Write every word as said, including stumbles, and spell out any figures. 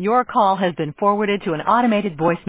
Your call has been forwarded to an automated voice